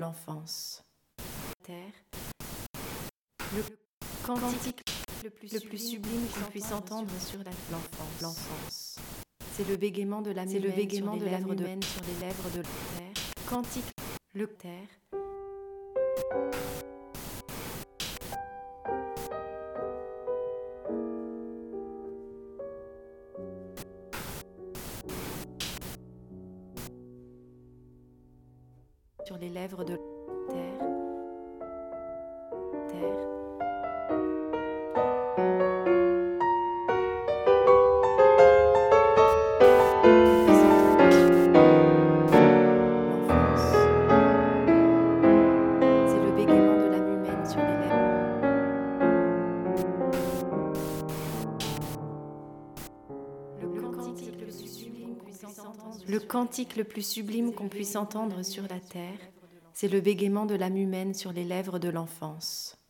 l'enfance. Terre, le cantique le plus sublime qu'on puisse entendre sur l'enfance. C'est le bégaiement de l'âme humaine sur les lèvres de terre. Cantique, le terre. Sur les lèvres de terre. Terre. Le cantique le plus sublime qu'on puisse entendre sur la terre, c'est le bégaiement de l'âme humaine sur les lèvres de l'enfance.